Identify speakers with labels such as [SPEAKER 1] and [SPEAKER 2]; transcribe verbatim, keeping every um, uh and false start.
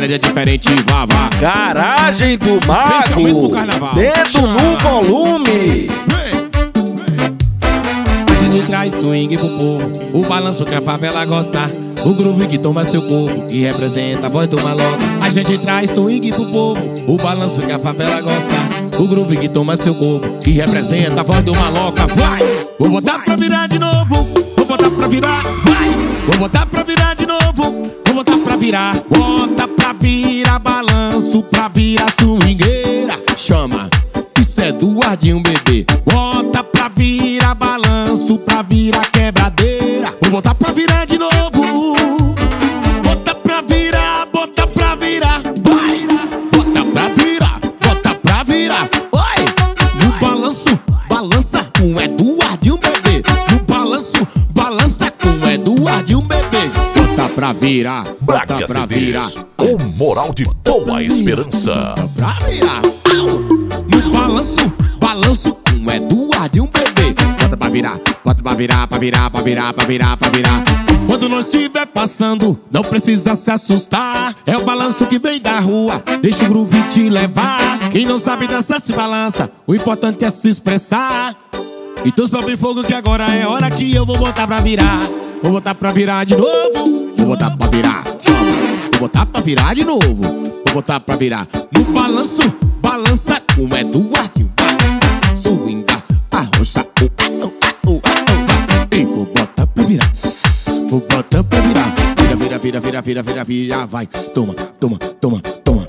[SPEAKER 1] é diferente, vá, vá.
[SPEAKER 2] Garagem do Mago, dedo no volume.
[SPEAKER 1] A gente traz swing pro povo, o balanço que a favela gosta, o groove que toma seu corpo, que representa a voz do maloca. A gente traz swing pro povo, o balanço que a favela gosta, o groove que toma seu corpo, que representa a voz do maloca. Vai! Vou botar pra virar de novo, vou botar pra virar, vai! Vou botar pra virar de novo, vou botar pra virar. Bota pra virar balanço, pra virar swingueira. Chama, isso é do Ardinho, bebê. Bota pra virar balanço, pra virar quebradeira. Vou botar pra virar de novo. Bota pra virar, bota pra virar, vai! Bota pra virar, bota pra virar, vai! No balanço, balança com o Eduardinho, bebê. No balanço, balança com o Eduardinho, bebê. Bota pra virar, bota
[SPEAKER 3] Braga
[SPEAKER 1] pra virar,
[SPEAKER 3] o moral de boa esperança.
[SPEAKER 1] bota pra virar. No balanço, balanço com o Eduardinho, bebê. Bota pra virar, bota pra virar, pra virar, pra virar, pra virar, pra virar. Quando nós estiver passando, não precisa se assustar. É o balanço que vem da rua, deixa o groove te levar. Quem não sabe dançar se balança, o importante é se expressar. Então sobe fogo que agora é hora que eu vou botar pra virar. Vou botar pra virar de novo, vou botar pra virar. Vou botar pra virar de novo, vou botar pra virar. No balanço, balança com o Eduardinho. Balança, swinga, arrocha, uh, uh, uh, uh, uh. E vou botar pra virar, vou botar pra virar. Vira, vira, vira, vira, vira, vira, vira, vai. Toma, toma, toma, toma.